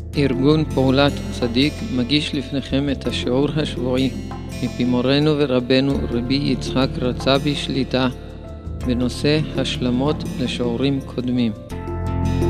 ארגון פעולת צדיק מגיש לפניכם את השיעור השבועי מפי מורנו ורבנו רבי יצחק רצבי שליט"א בנושא השלמות לשיעורים קודמים.